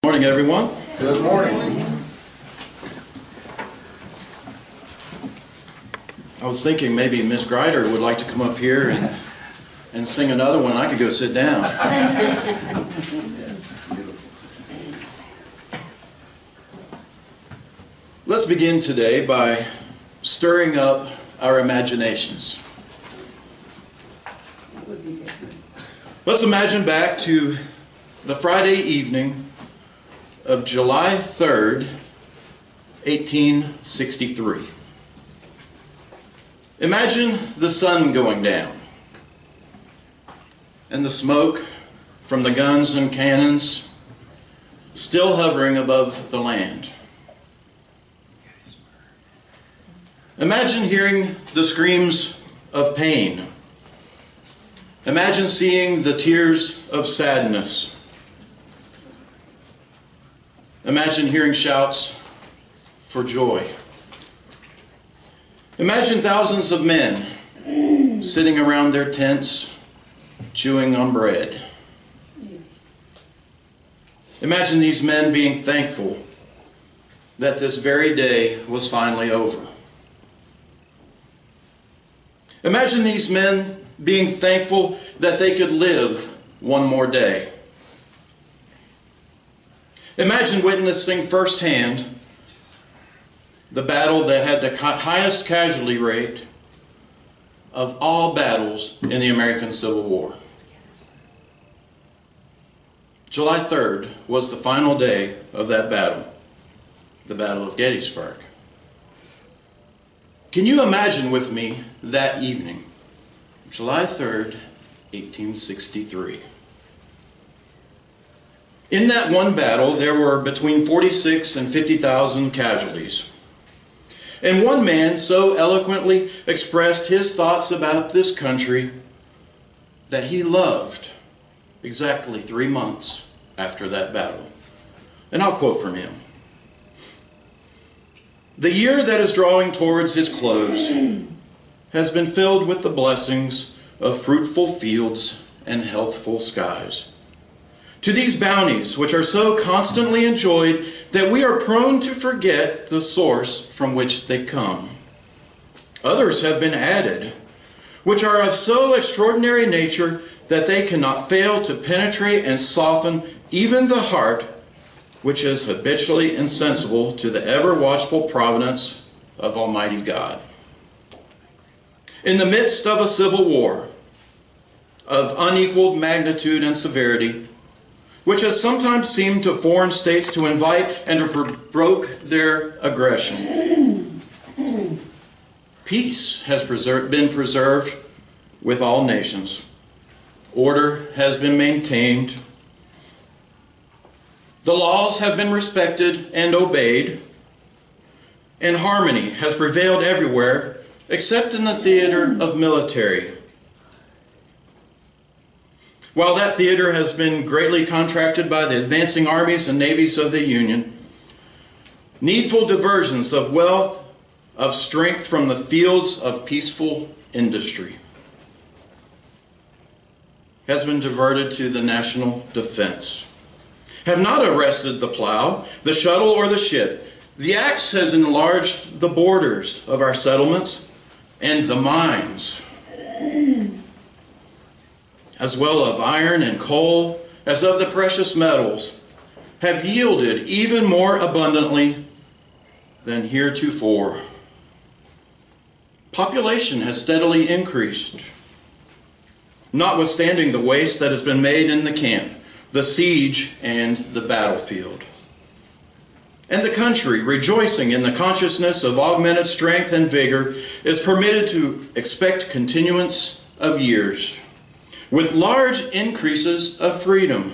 Good morning, everyone. Good morning. I was thinking maybe Miss Grider would like to come up here and sing another one. I could go sit down. Let's begin today by stirring up our imaginations. Let's imagine back to the Friday evening of July 3rd, 1863. Imagine the sun going down and the smoke from the guns and cannons still hovering above the land. Imagine hearing the screams of pain. Imagine seeing the tears of sadness. Imagine hearing shouts for joy. Imagine thousands of men sitting around their tents, chewing on bread. Imagine these men being thankful that this very day was finally over. Imagine these men being thankful that they could live one more day. Imagine witnessing firsthand the battle that had the highest casualty rate of all battles in the American Civil War. July 3rd was the final day of that battle, the Battle of Gettysburg. Can you imagine with me that evening, July 3rd, 1863? In that one battle, there were between 46 and 50,000 casualties. And one man so eloquently expressed his thoughts about this country that he loved exactly 3 months after that battle. And I'll quote from him. "The year that is drawing towards its close has been filled with the blessings of fruitful fields and healthful skies. To these bounties, which are so constantly enjoyed that we are prone to forget the source from which they come, others have been added, which are of so extraordinary nature that they cannot fail to penetrate and soften even the heart which is habitually insensible to the ever-watchful providence of Almighty God. In the midst of a civil war of unequaled magnitude and severity, which has sometimes seemed to foreign states to invite and to provoke their aggression, peace has been preserved with all nations. Order has been maintained. The laws have been respected and obeyed, and harmony has prevailed everywhere except in the theater of military. While that theater has been greatly contracted by the advancing armies and navies of the Union, needful diversions of wealth, of strength from the fields of peaceful industry has been diverted to the national defense, have not arrested the plow, the shuttle, or the ship. The axe has enlarged the borders of our settlements, and the mines, as well of iron and coal, as of the precious metals, have yielded even more abundantly than heretofore. Population has steadily increased, notwithstanding the waste that has been made in the camp, the siege, and the battlefield. And the country, rejoicing in the consciousness of augmented strength and vigor, is permitted to expect continuance of years, with large increases of freedom.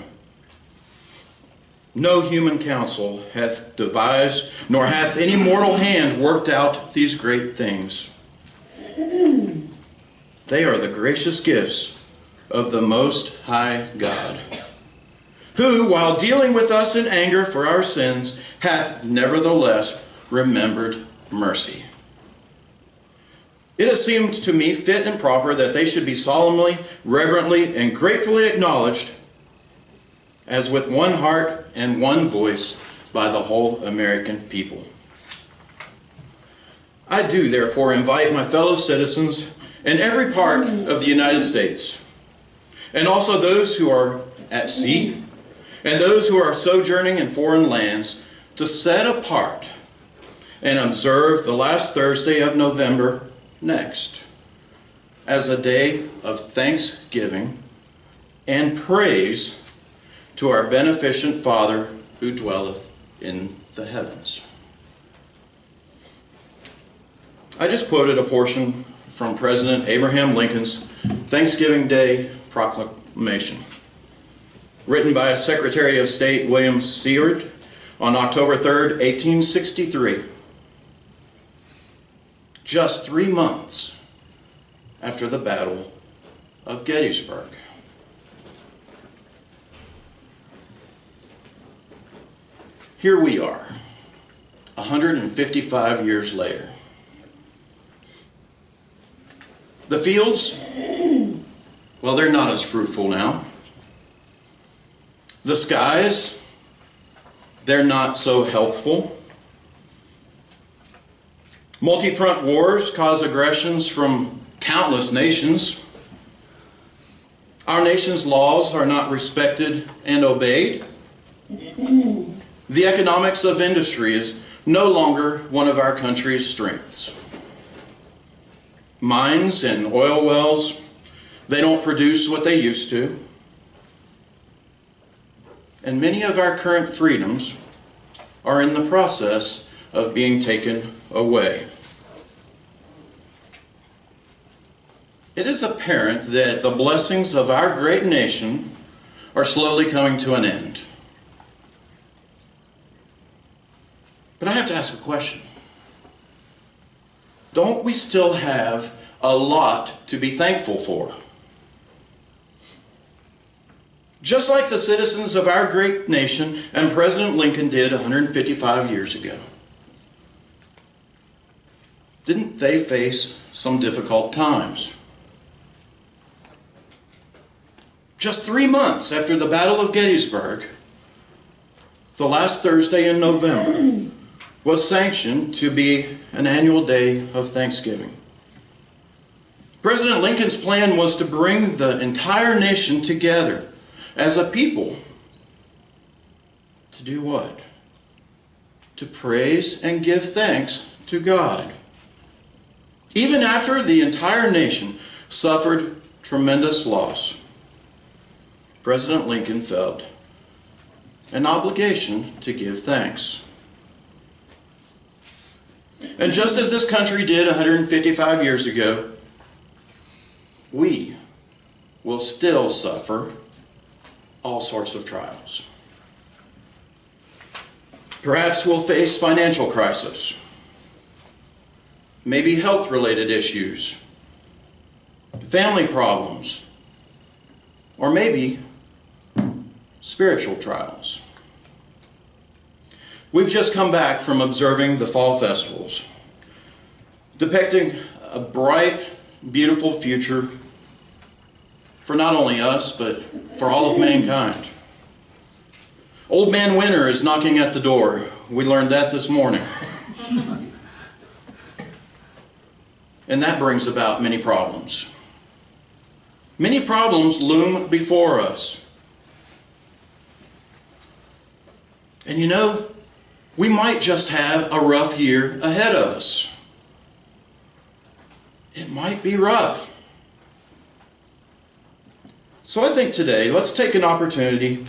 No human counsel hath devised, nor hath any mortal hand worked out these great things. They are the gracious gifts of the Most High God, who, while dealing with us in anger for our sins, hath nevertheless remembered mercy. It has seemed to me fit and proper that they should be solemnly, reverently, and gratefully acknowledged as with one heart and one voice by the whole American people. I do therefore invite my fellow citizens in every part of the United States, and also those who are at sea and those who are sojourning in foreign lands, to set apart and observe the last Thursday of November next as a day of thanksgiving and praise to our beneficent Father who dwelleth in the heavens. I just quoted a portion from President Abraham Lincoln's Thanksgiving Day Proclamation, written by Secretary of State William Seward on October 3rd, 1863, just 3 months after the Battle of Gettysburg. Here we are, 155 years later. The fields, well, they're not as fruitful now. The skies, they're not so healthful. Multi-front wars cause aggressions from countless nations. Our nation's laws are not respected and obeyed. The economics of industry is no longer one of our country's strengths. Mines and oil wells, they don't produce what they used to. And many of our current freedoms are in the process of being taken away. It is apparent that the blessings of our great nation are slowly coming to an end. But I have to ask a question. Don't we still have a lot to be thankful for? Just like the citizens of our great nation and President Lincoln did 155 years ago. Didn't they face some difficult times? Just 3 months after the Battle of Gettysburg, the last Thursday in November was sanctioned to be an annual day of Thanksgiving. President Lincoln's plan was to bring the entire nation together as a people. To do what? To praise and give thanks to God. Even after the entire nation suffered tremendous loss, President Lincoln felt an obligation to give thanks. And just as this country did 155 years ago, we will still suffer all sorts of trials. Perhaps we'll face financial crisis, maybe health-related issues, family problems, or maybe spiritual trials. We've just come back from observing the fall festivals, depicting a bright, beautiful future for not only us, but for all of mankind. Old Man Winter is knocking at the door. We learned that this morning. And that brings about many problems. Many problems loom before us. And you know, we might just have a rough year ahead of us. It might be rough. So I think today, let's take an opportunity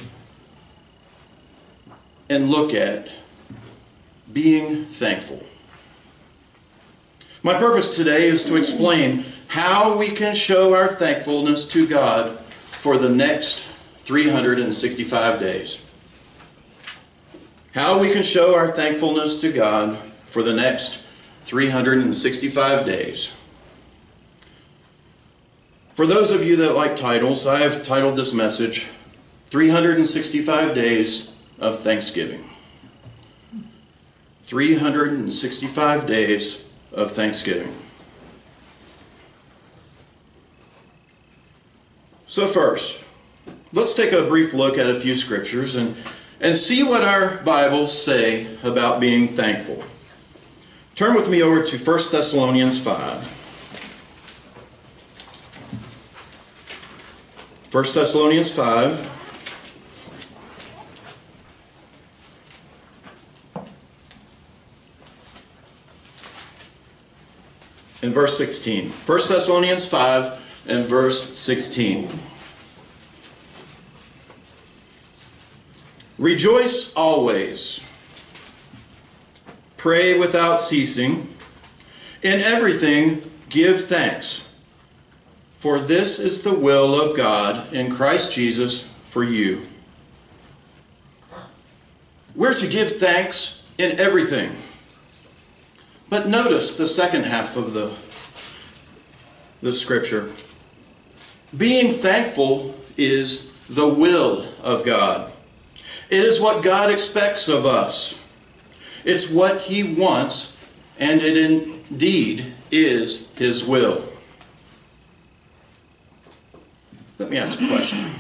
and look at being thankful. My purpose today is to explain how we can show our thankfulness to God for the next 365 days. How we can show our thankfulness to God for the next 365 days. For those of you that like titles, I have titled this message, 365 Days of Thanksgiving. 365 Days of Thanksgiving. So first, let's take a brief look at a few scriptures and see what our Bibles say about being thankful. Turn with me over to 1 Thessalonians 5. 1 Thessalonians 5. In verse 16. 1 Thessalonians 5 and verse 16. Rejoice always. Pray without ceasing. In everything give thanks. For this is the will of God in Christ Jesus for you. We're to give thanks in everything. But notice the second half of the scripture. Being thankful is the will of God. It is what God expects of us. It's what He wants, and it indeed is His will. Let me ask a question.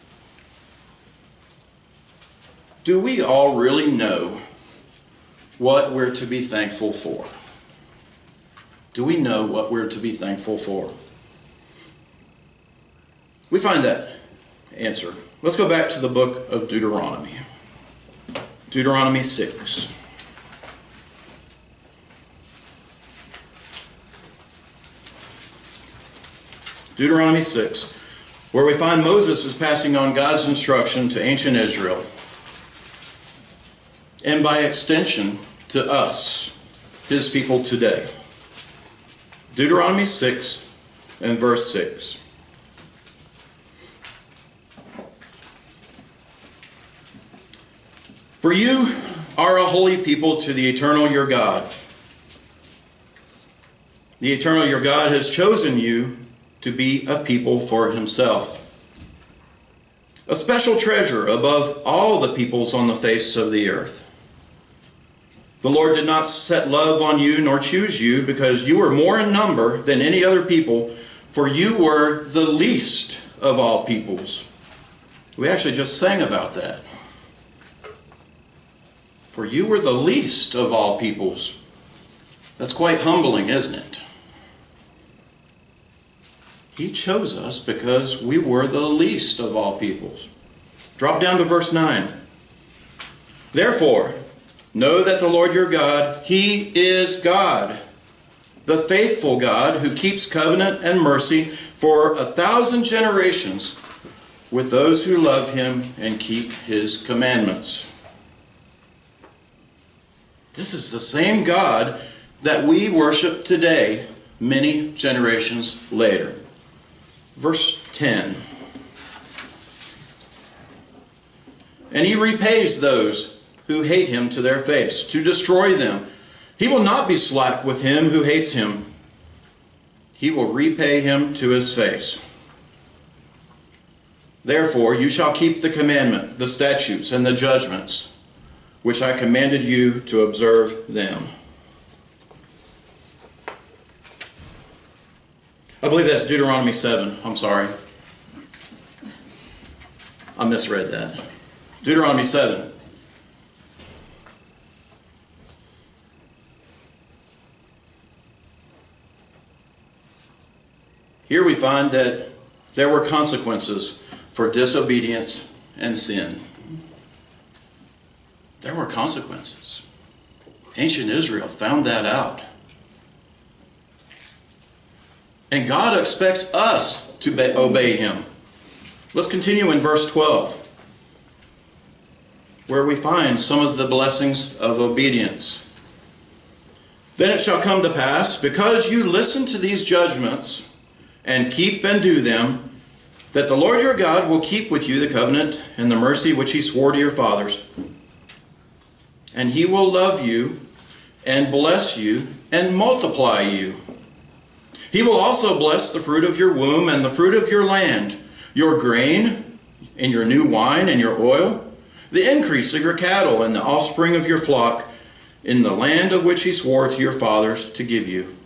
Do we all really know what we're to be thankful for? Do we know what we're to be thankful for? We find that answer. Let's go back to the book of Deuteronomy. Deuteronomy 6. Deuteronomy 6, where we find Moses is passing on God's instruction to ancient Israel, and by extension to us, His people today. Deuteronomy 6 and verse 6. For you are a holy people to the eternal your God. The eternal your God has chosen you to be a people for Himself, a special treasure above all the peoples on the face of the earth. The Lord did not set love on you nor choose you because you were more in number than any other people, for you were the least of all peoples. We actually just sang about that. For you were the least of all peoples. That's quite humbling, isn't it? He chose us because we were the least of all peoples. Drop down to verse 9. Therefore, know that the Lord your God, He is God, the faithful God who keeps covenant and mercy for 1,000 generations with those who love Him and keep His commandments. This is the same God that we worship today, many generations later. Verse 10. And He repays those who hate Him to their face, to destroy them. He will not be slack with him who hates Him. He will repay him to his face. Therefore you shall keep the commandment, the statutes, and the judgments, which I commanded you to observe them. I believe that's Deuteronomy 7. I'm sorry. I misread that. Deuteronomy 7. Here we find that there were consequences for disobedience and sin. There were consequences. Ancient Israel found that out. And God expects us to obey Him. Let's continue in verse 12, where we find some of the blessings of obedience. Then it shall come to pass, because you listen to these judgments and keep and do them, that the Lord your God will keep with you the covenant and the mercy which He swore to your fathers. And He will love you and bless you and multiply you. He will also bless the fruit of your womb and the fruit of your land, your grain and your new wine and your oil, the increase of your cattle and the offspring of your flock, in the land of which He swore to your fathers to give you.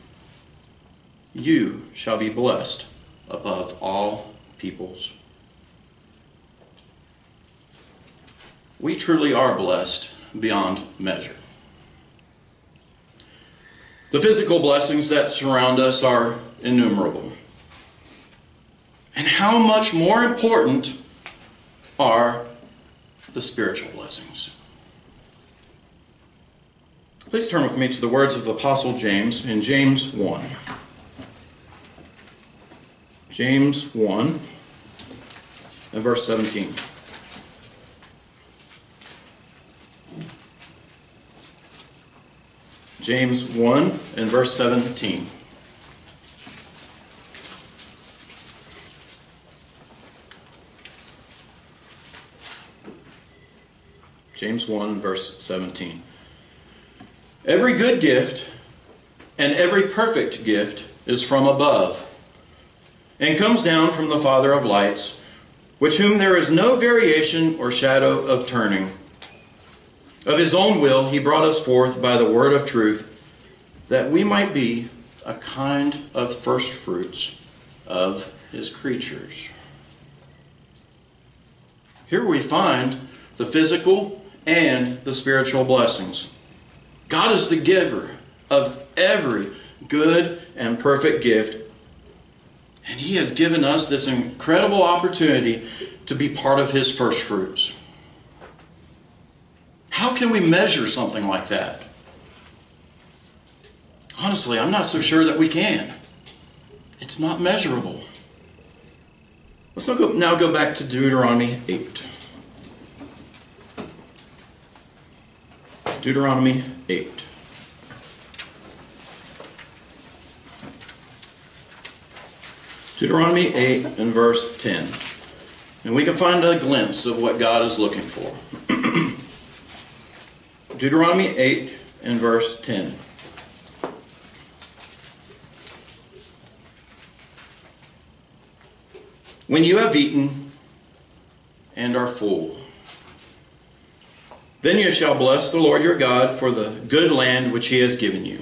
You shall be blessed above all peoples. we truly are blessed beyond measure. The physical blessings that surround us are innumerable. And how much more important are the spiritual blessings? Please turn with me to the words of the Apostle James in James 1. James 1 and verse 17. James 1 and verse 17. James 1 verse 17. Every good gift and every perfect gift is from above, and comes down from the Father of lights, with whom there is no variation or shadow of turning. Of his own will he brought us forth by the word of truth, that we might be a kind of first fruits of his creatures. Here we find the physical and the spiritual blessings. God is the giver of every good and perfect gift, and he has given us this incredible opportunity to be part of his first fruits. How can we measure something like that? Honestly, I'm not so sure that we can. It's not measurable. Let's now go back to Deuteronomy 8. Deuteronomy 8. Deuteronomy 8 and verse 10. And we can find a glimpse of what God is looking for. Deuteronomy 8 and verse 10. When you have eaten and are full, then you shall bless the Lord your God for the good land which he has given you.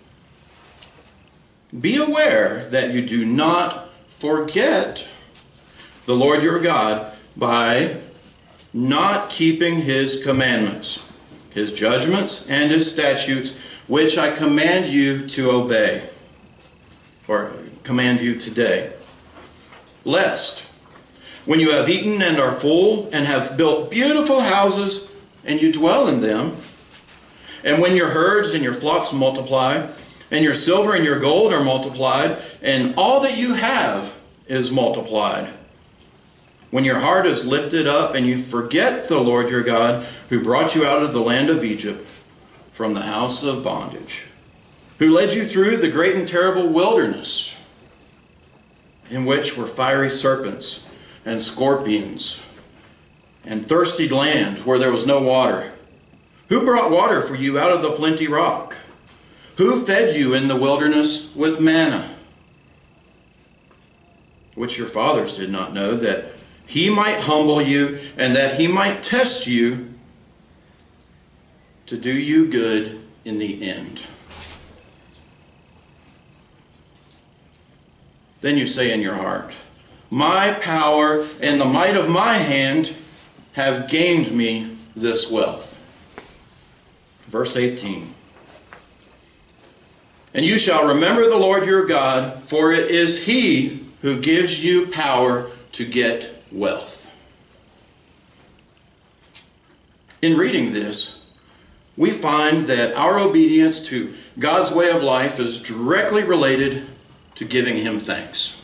Be aware that you do not forget the Lord your God by not keeping his commandments, his judgments, and his statutes, which I command you to obey, or command you today. Lest, when you have eaten and are full, and have built beautiful houses, and you dwell in them, and when your herds and your flocks multiply, and your silver and your gold are multiplied, and all that you have is multiplied, when your heart is lifted up, and you forget the Lord your God, who brought you out of the land of Egypt, from the house of bondage, who led you through the great and terrible wilderness, in which were fiery serpents and scorpions, and thirsty land where there was no water. Who brought water for you out of the flinty rock? Who fed you in the wilderness with manna, which your fathers did not know, that he might humble you and that he might test you to do you good in the end? Then you say in your heart, my power and the might of my hand have gained me this wealth. Verse 18. And you shall remember the Lord your God, for it is he who gives you power to get wealth. In reading this, we find that our obedience to God's way of life is directly related to giving him thanks.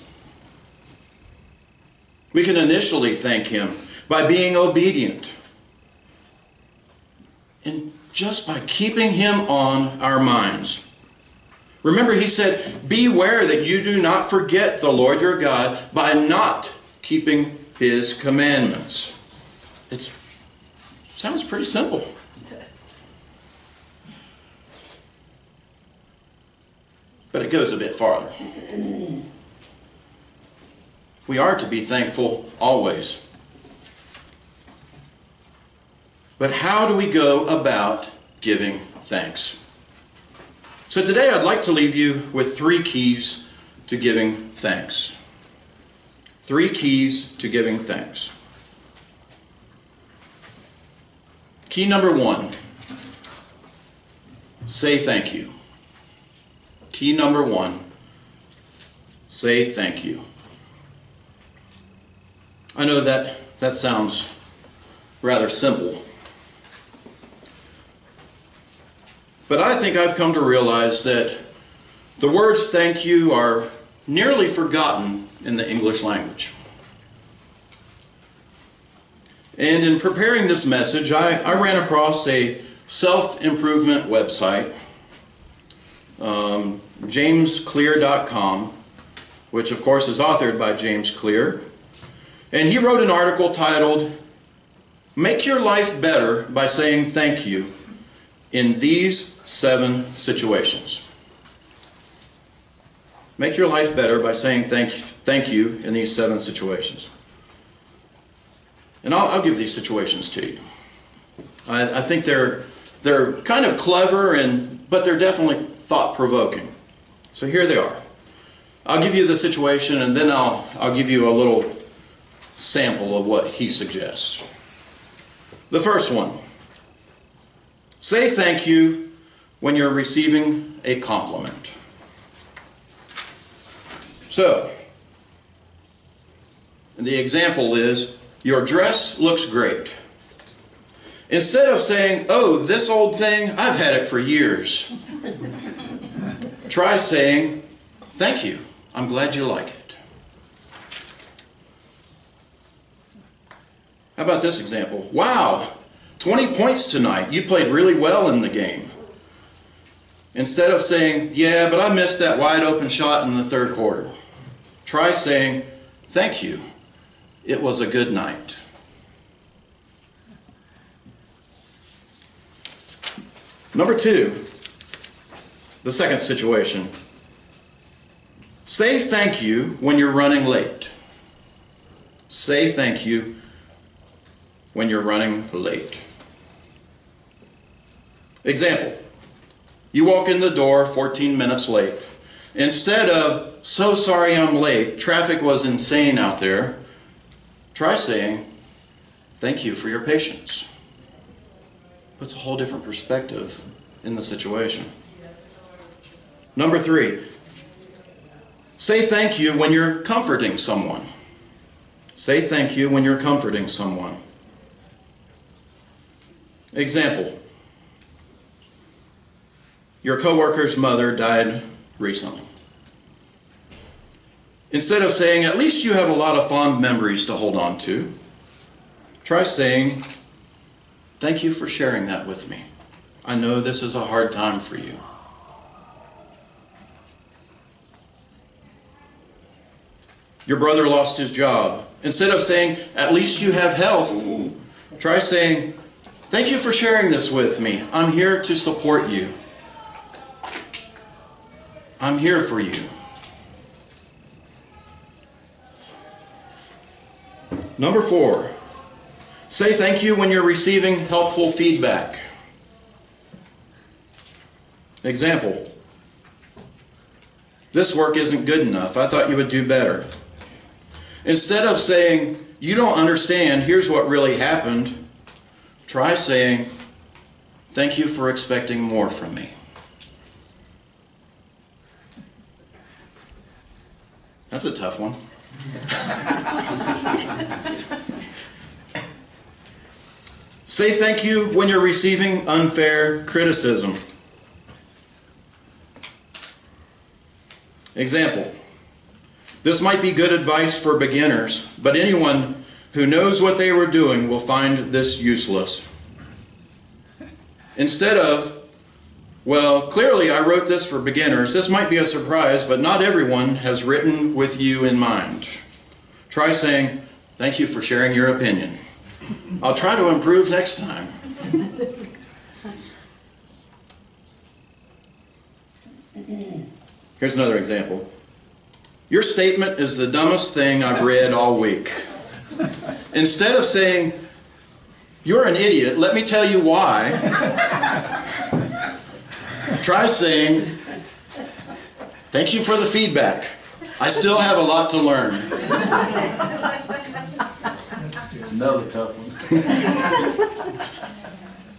We can initially thank him by being obedient, and just by keeping him on our minds. Remember, he said, beware that you do not forget the Lord your God by not keeping his commandments. It sounds pretty simple. But it goes a bit farther. We are to be thankful always. But how do we go about giving thanks? So today I'd like to leave you with 3 keys to giving thanks. 3 keys to giving thanks. Key number one, say thank you. Key number one, say thank you. I know that sounds rather simple, but I think I've come to realize that the words thank you are nearly forgotten in the English language. And in preparing this message, I ran across a self-improvement website, jamesclear.com, which of course is authored by James Clear. And he wrote an article titled, "Make Your Life Better by Saying Thank You in These 7 Situations." Make your life better by saying thank you in these 7 situations. And I'll give these situations to you. I think they're kind of clever, but they're definitely thought-provoking. So here they are. I'll give you the situation, and then I'll give you a little sample of what he suggests. The first one. Say thank you when you're receiving a compliment. So, the example is, your dress looks great. Instead of saying, oh, this old thing, I've had it for years. Try saying, thank you, I'm glad you like it. How about this example? Wow, 20 points tonight. You played really well in the game. Instead of saying, yeah, but I missed that wide open shot in the 3rd quarter. Try saying, thank you, it was a good night. Number 2, the second situation. Say thank you when you're running late. Say thank you when you're running late. Example, you walk in the door 14 minutes late. Instead of, so sorry I'm late, traffic was insane out there, try saying, thank you for your patience. Puts a whole different perspective in the situation. Number 3, say thank you when you're comforting someone. Say thank you when you're comforting someone. Example, your coworker's mother died recently. Instead of saying, at least you have a lot of fond memories to hold on to, try saying, thank you for sharing that with me. I know this is a hard time for you. Your brother lost his job. Instead of saying, at least you have health, try saying, thank you for sharing this with me. I'm here to support you. I'm here for you. Number 4, say thank you when you're receiving helpful feedback. Example, this work isn't good enough. I thought you would do better. Instead of saying, you don't understand, here's what really happened, try saying, thank you for expecting more from me. That's a tough one. Say thank you when you're receiving unfair criticism. Example, this might be good advice for beginners, but anyone who knows what they were doing will find this useless. Instead of, well, clearly I wrote this for beginners. This might be a surprise, but not everyone has written with you in mind. Try saying, thank you for sharing your opinion. I'll try to improve next time. Here's another example. Your statement is the dumbest thing I've read all week. Instead of saying, you're an idiot, let me tell you why, try saying, thank you for the feedback. I still have a lot to learn. Another tough one.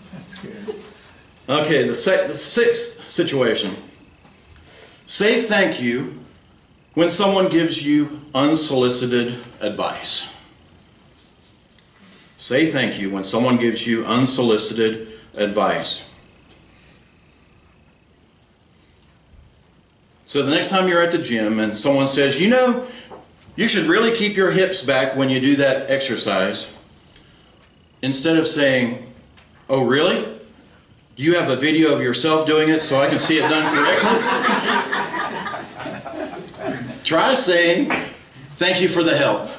Okay, the sixth situation. Say thank you when someone gives you unsolicited advice. Say thank you when someone gives you unsolicited advice. So the next time you're at the gym and someone says, you know, you should really keep your hips back when you do that exercise, instead of saying, oh really? Do you have a video of yourself doing it so I can see it done correctly? Try saying, thank you for the help.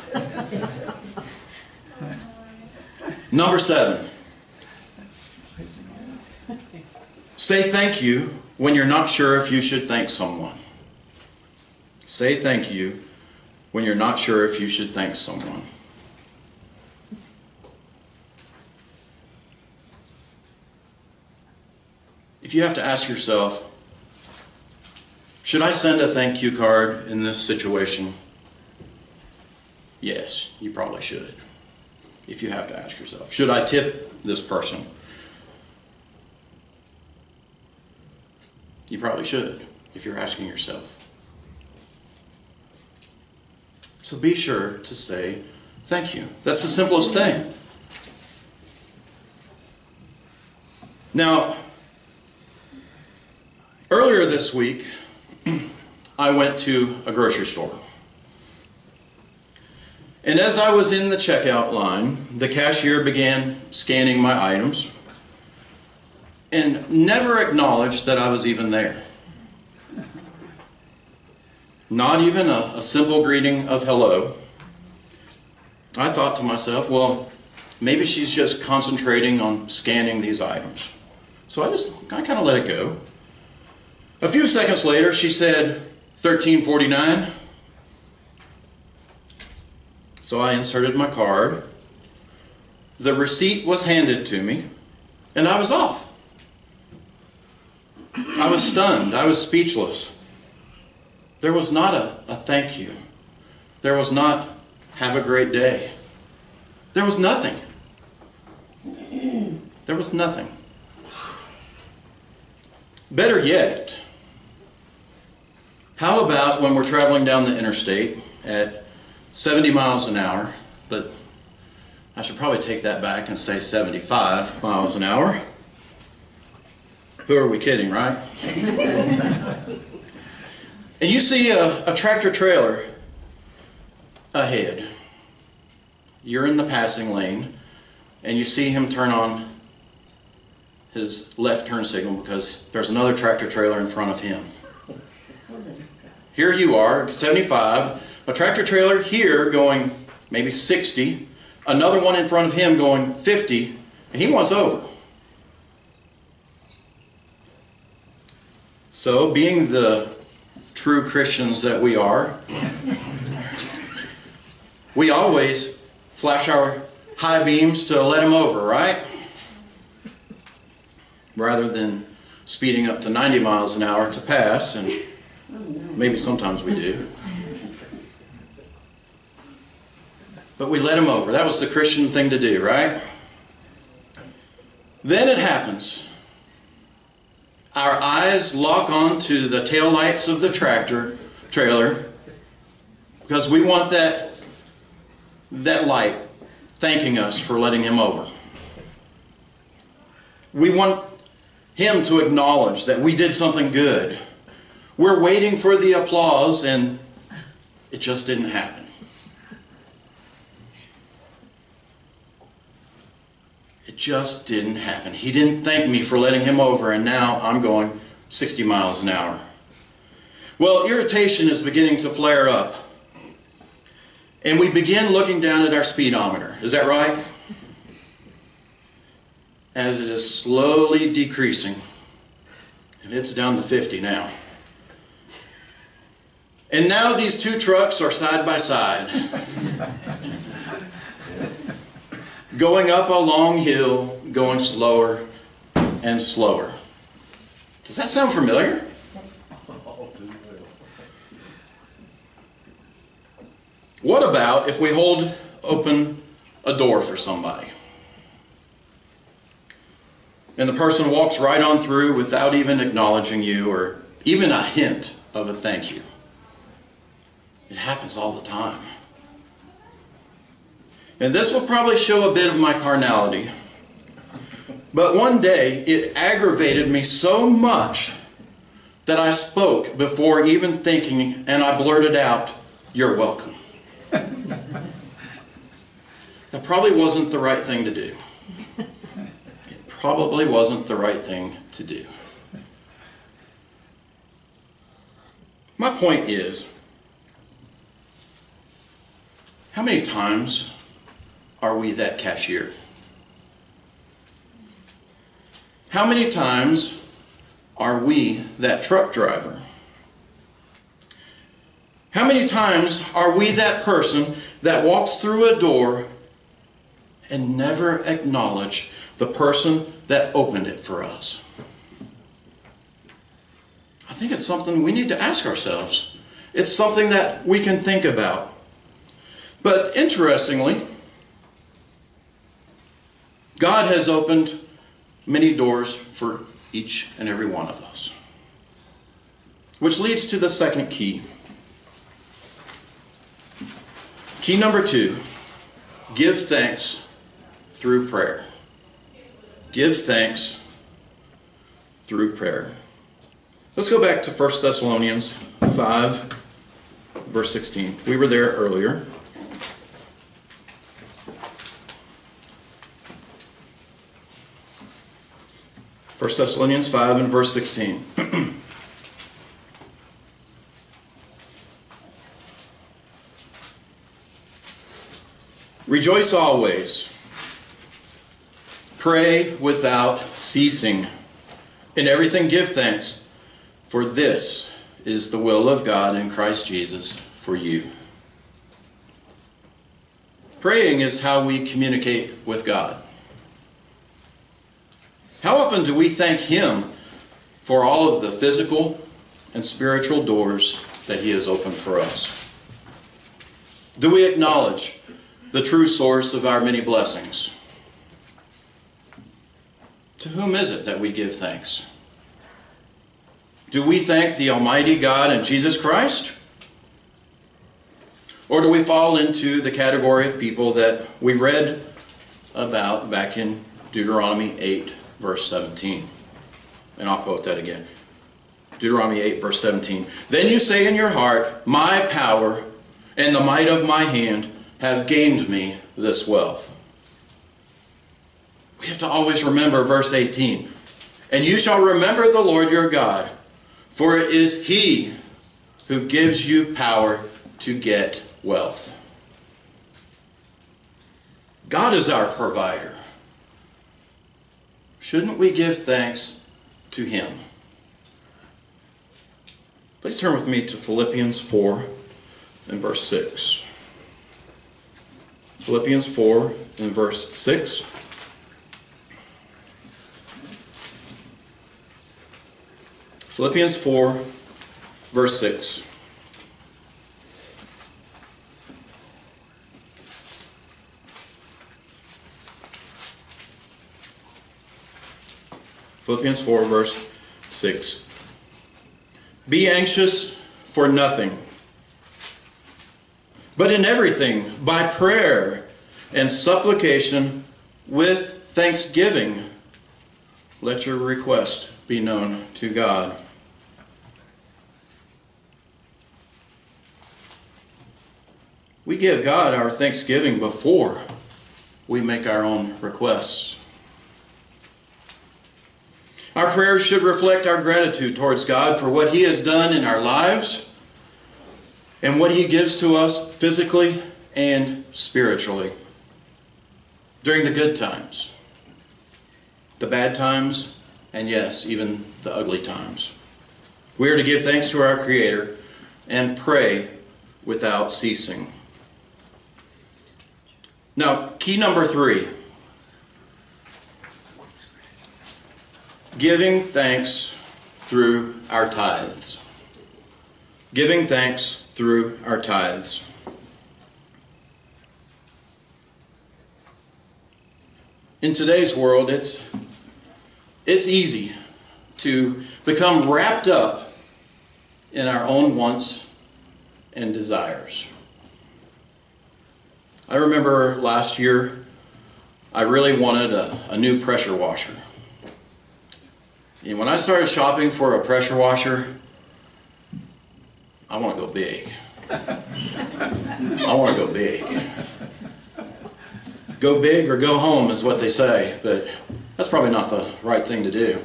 Number 7. Say thank you when you're not sure if you should thank someone. Say thank you when you're not sure if you should thank someone. If you have to ask yourself, should I send a thank you card in this situation? Yes, you probably should. If you have to ask yourself, should I tip this person? You probably should, if you're asking yourself. So be sure to say thank you. That's the simplest thing. Now, earlier this week, I went to a grocery store. And as I was in the checkout line, the cashier began scanning my items and never acknowledged that I was even there. Not even a simple greeting of hello. I thought to myself, well, maybe she's just concentrating on scanning these items. So I kind of let it go. A few seconds later, she said, $13.49. So I inserted my card. The receipt was handed to me, and I was off. I was stunned. I was speechless. There was not a thank you. There was not have a great day. There was nothing. There was nothing. Better yet, how about when we're traveling down the interstate at 70 miles an hour, but I should probably take that back and say 75 miles an hour. Who are we kidding, right? And you see a tractor trailer ahead. You're in the passing lane, and you see him turn on his left turn signal because there's another tractor trailer in front of him. Here you are, 75, a tractor trailer here going maybe 60, another one in front of him going 50, and he wants over. So, being the true Christians that we are, we always flash our high beams to let him over, right? Rather than speeding up to 90 miles an hour to pass, and maybe sometimes we do. But we let him over. That was the Christian thing to do, right? Then it happens. Our eyes lock on to the taillights of the tractor trailer because we want that light thanking us for letting him over. We want him to acknowledge that we did something good. We're waiting for the applause, and it just didn't happen. It just didn't happen. He didn't thank me for letting him over, and now I'm going 60 miles an hour. Well, irritation is beginning to flare up. And we begin looking down at our speedometer. Is that right? As it is slowly decreasing. And it's down to 50 now. And now these two trucks are side by side. Going up a long hill, going slower and slower. Does that sound familiar? What about if we hold open a door for somebody? and the person walks right on through without even acknowledging you or even a hint of a thank you. It happens all the time. And this will probably show a bit of my carnality. But one day, it aggravated me so much that I spoke before even thinking, and I blurted out, "You're welcome." That probably wasn't the right thing to do. It probably wasn't the right thing to do. My point is, how many times are we that cashier? How many times are we that truck driver? How many times are we that person that walks through a door and never acknowledge the person that opened it for us? I think it's something we need to ask ourselves. It's something that we can think about. But interestingly, God has opened many doors for each and every one of us. Which leads to the second key. Key number 2, give thanks through prayer. Give thanks through prayer. Let's go back to 1 Thessalonians 5, verse 16. We were there earlier. First Thessalonians 5 and verse 16. Rejoice always. Pray without ceasing. In everything give thanks, for this is the will of God in Christ Jesus for you. Praying is how we communicate with God. How often do we thank Him for all of the physical and spiritual doors that He has opened for us? Do we acknowledge the true source of our many blessings? To whom is it that we give thanks? Do we thank the Almighty God and Jesus Christ? Or do we fall into the category of people that we read about back in Deuteronomy 8, verse 17? And I'll quote that again. Deuteronomy 8, verse 17. Then you say in your heart, my power and the might of my hand have gained me this wealth. We have to always remember verse 18. And you shall remember the Lord your God, for it is He who gives you power to get wealth. God is our provider. Shouldn't we give thanks to Him? Please turn with me to Philippians 4 and verse 6. Philippians 4 and verse 6. Philippians 4, verse 6. Philippians 4, verse 6. Be anxious for nothing, but in everything, by prayer and supplication with thanksgiving, let your request be known to God. We give God our thanksgiving before we make our own requests. Our prayers should reflect our gratitude towards God for what He has done in our lives and what He gives to us physically and spiritually during the good times, the bad times, and yes, even the ugly times. We are to give thanks to our Creator and pray without ceasing. Now, key number 3. Giving thanks through our tithes. Giving thanks through our tithes. In today's world, it's it's easy to become wrapped up in our own wants and desires. I remember last year, I really wanted a new pressure washer. And when I started shopping for a pressure washer, I want to go big. I want to go big. Go big or go home is what they say, but that's probably not the right thing to do.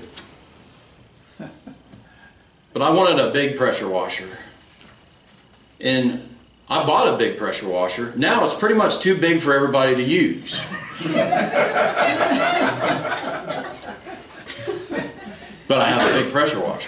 But I wanted a big pressure washer. And I bought a big pressure washer. Now it's pretty much too big for everybody to use. But I have a big pressure washer.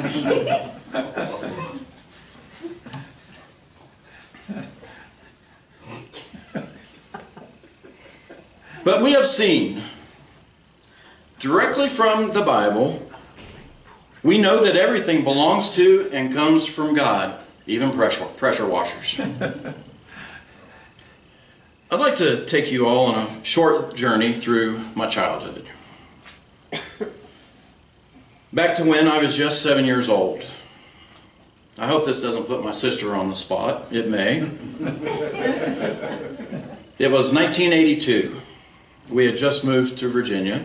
But we have seen, directly from the Bible, we know that everything belongs to and comes from God, even pressure washers. I'd like to take you all on a short journey through my childhood. Back to when I was just 7 years old. I hope this doesn't put my sister on the spot. It may. It was 1982. We had just moved to Virginia.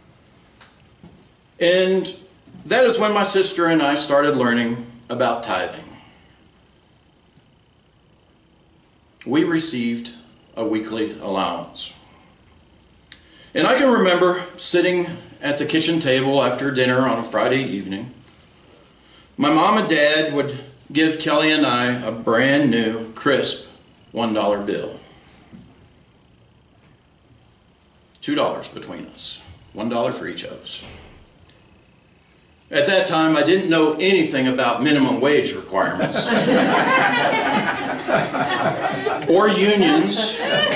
And that is when my sister and I started learning about tithing. We received a weekly allowance. And I can remember sitting at the kitchen table after dinner on a Friday evening. My mom and dad would give Kelly and I a brand new, crisp $1 bill. $2 between us. $1 for each of us. At that time, I didn't know anything about minimum wage requirements. Or unions.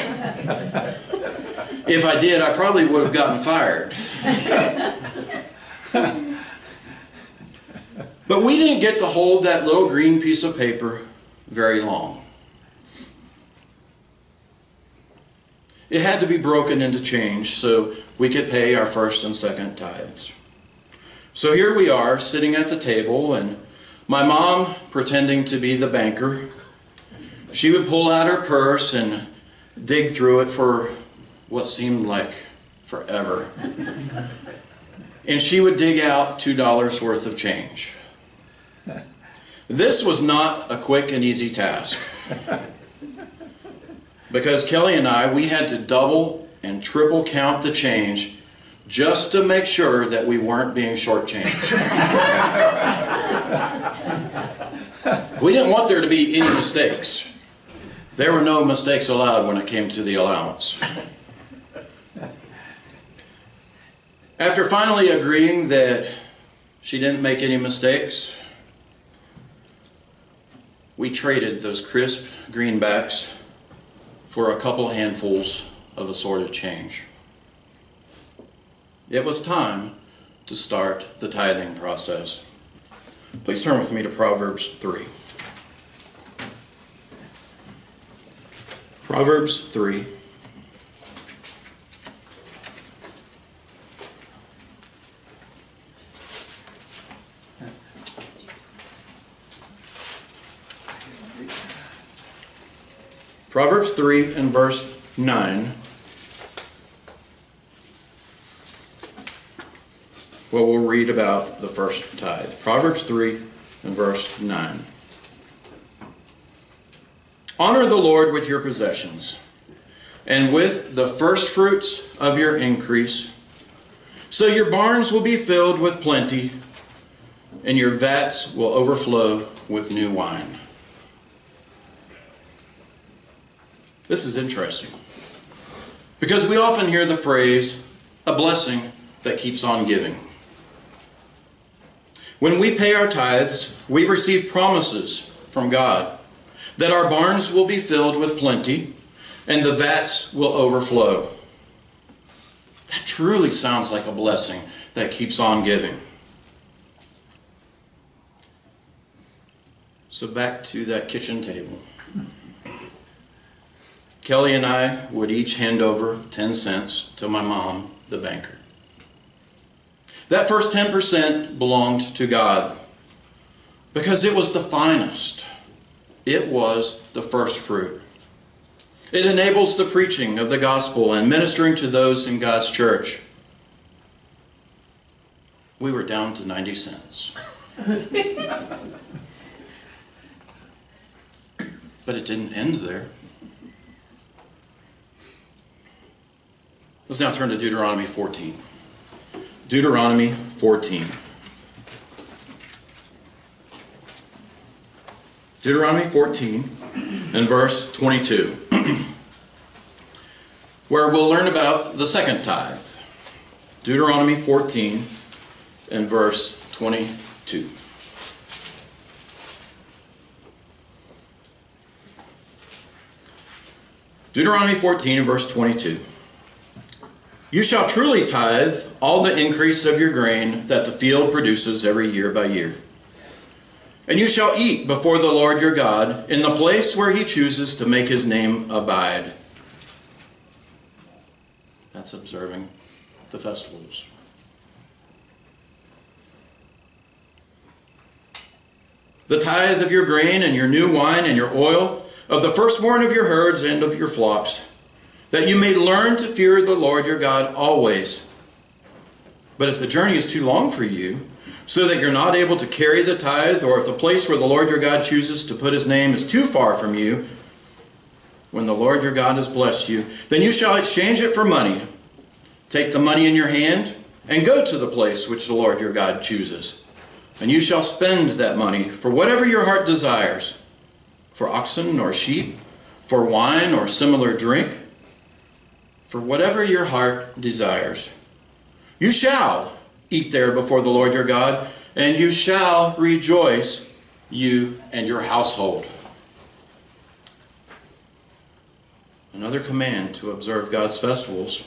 If I did, I probably would have gotten fired. But we didn't get to hold that little green piece of paper very long. It had to be broken into change so we could pay our first and second tithes. So here we are sitting at the table, and my mom, pretending to be the banker, she would pull out her purse and dig through it for what seemed like forever. And she would dig out $2 worth of change. This was not a quick and easy task. Because Kelly and I, we had to double and triple count the change just to make sure that we weren't being shortchanged. We didn't want there to be any mistakes. There were no mistakes allowed when it came to the allowance. After finally agreeing that she didn't make any mistakes, we traded those crisp greenbacks for a couple handfuls of assorted change. It was time to start the tithing process. Please turn with me to Proverbs 3. Proverbs 3. Proverbs 3 and verse 9. Well, we'll read about the first tithe. Proverbs 3 and verse 9. Honor the Lord with your possessions, and with the first fruits of your increase, so your barns will be filled with plenty, and your vats will overflow with new wine. This is interesting, because we often hear the phrase, a blessing that keeps on giving. When we pay our tithes, we receive promises from God that our barns will be filled with plenty and the vats will overflow. That truly sounds like a blessing that keeps on giving. So back to that kitchen table. Kelly and I would each hand over 10 cents to my mom, the banker. That first 10% belonged to God because it was the finest. It was the first fruit. It enables the preaching of the gospel and ministering to those in God's church. We were down to 90 cents. But it didn't end there. Let's now turn to Deuteronomy 14. Deuteronomy 14. Deuteronomy 14 and verse 22, where we'll learn about the second tithe. Deuteronomy 14 and verse 22. Deuteronomy 14 and verse 22. You shall truly tithe all the increase of your grain that the field produces every year by year. And you shall eat before the Lord your God in the place where he chooses to make his name abide. That's observing the festivals. The tithe of your grain and your new wine and your oil, of the firstborn of your herds and of your flocks, that you may learn to fear the Lord your God always. But if the journey is too long for you, so that you're not able to carry the tithe, or if the place where the Lord your God chooses to put his name is too far from you, when the Lord your God has blessed you, then you shall exchange it for money. Take the money in your hand and go to the place which the Lord your God chooses. And you shall spend that money for whatever your heart desires, for oxen or sheep, for wine or similar drink, for whatever your heart desires. You shall eat there before the Lord your God, and you shall rejoice, you and your household. Another command to observe God's festivals.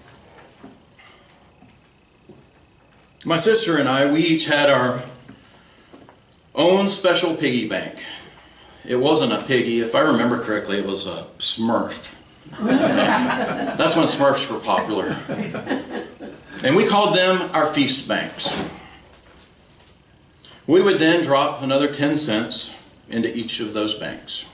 My sister and I, we each had our own special piggy bank. It wasn't a piggy. If I remember correctly, it was a Smurf. That's when Smurfs were popular. And we called them our feast banks. We would then drop another 10 cents into each of those banks.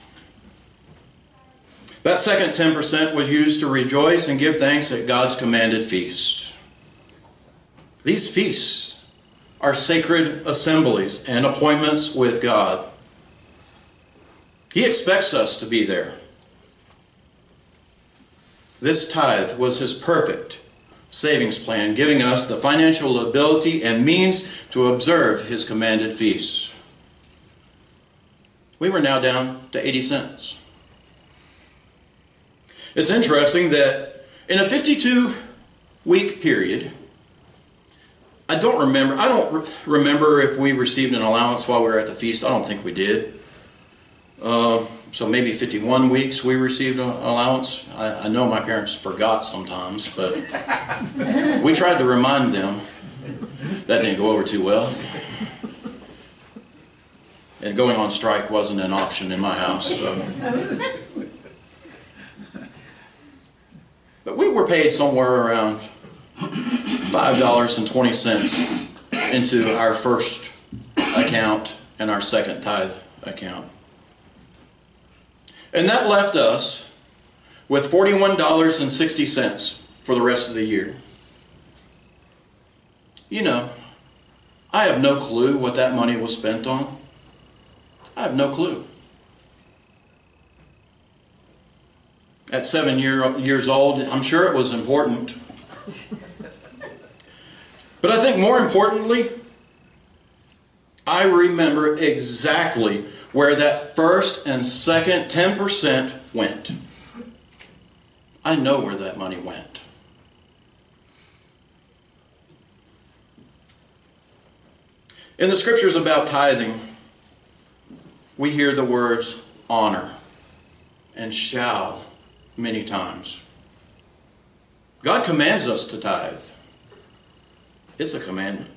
That second 10% was used to rejoice and give thanks at God's commanded feasts. These feasts are sacred assemblies and appointments with God. He expects us to be there. This tithe was his perfect savings plan, giving us the financial ability and means to observe his commanded feasts. We were now down to 80 cents. It's interesting that in a 52-week period, I don't remember if we received an allowance while we were at the feast. I don't think we did. So maybe 51 weeks we received an allowance. I know my parents forgot sometimes, but we tried to remind them. That didn't go over too well. And going on strike wasn't an option in my house. So. But we were paid somewhere around $5.20 into our first account and our second tithe account. And that left us with $41.60 for the rest of the year. You know, I have no clue what that money was spent on. I have no clue. At 7 years old, I'm sure it was important. But I think more importantly, I remember exactly where that first and second 10% went. I know where that money went. In the scriptures about tithing, we hear the words honor and shall many times. God commands us to tithe. It's a commandment.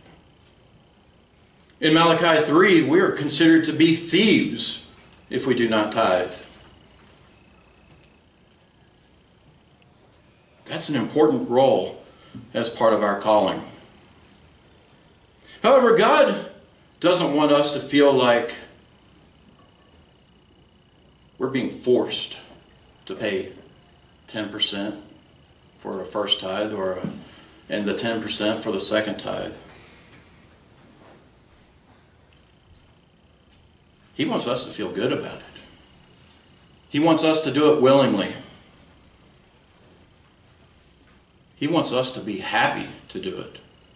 In Malachi 3, we are considered to be thieves if we do not tithe. That's an important role as part of our calling. However, God doesn't want us to feel like we're being forced to pay 10% for a first tithe and the 10% for the second tithe. He wants us to feel good about it. He wants us to do it willingly. He wants us to be happy to do it.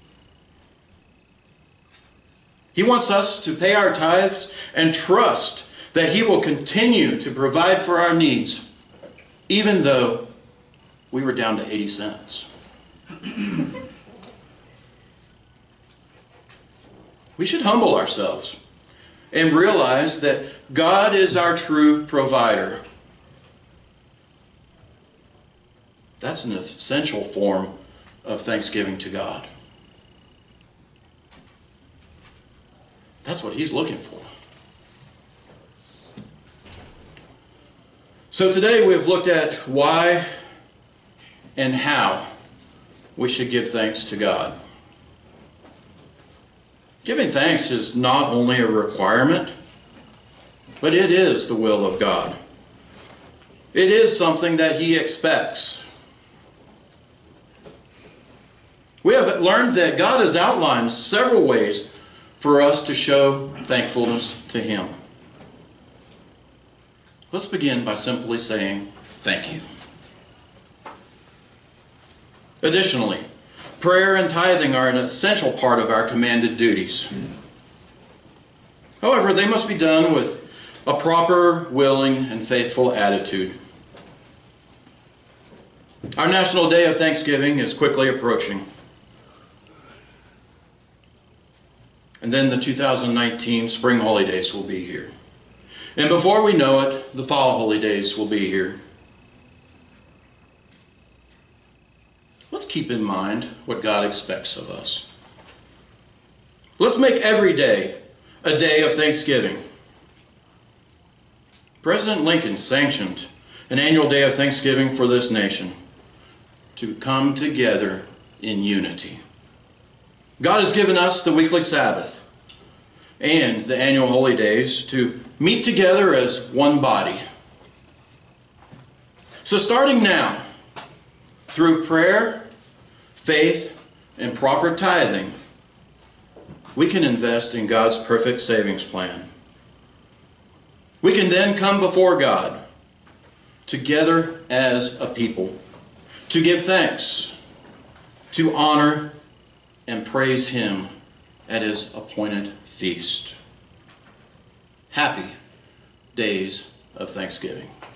He wants us to pay our tithes and trust that He will continue to provide for our needs, even though we were down to 80 cents. We should humble ourselves and realize that God is our true provider. That's an essential form of thanksgiving to God. That's what He's looking for. So today we've looked at why and how we should give thanks to God. Giving thanks is not only a requirement, but it is the will of God. It is something that He expects. We have learned that God has outlined several ways for us to show thankfulness to Him. Let's begin by simply saying thank you. Additionally, prayer and tithing are an essential part of our commanded duties. However, they must be done with a proper, willing, and faithful attitude. Our National Day of Thanksgiving is quickly approaching. And then the 2019 spring holidays will be here. And before we know it, the fall holidays will be here. Let's keep in mind what God expects of us. Let's make every day a day of thanksgiving. President Lincoln sanctioned an annual day of thanksgiving for this nation to come together in unity. God has given us the weekly Sabbath and the annual holy days to meet together as one body. So starting now, through prayer, faith, and proper tithing, we can invest in God's perfect savings plan. We can then come before God together as a people to give thanks, to honor and praise Him at His appointed feast. Happy days of Thanksgiving.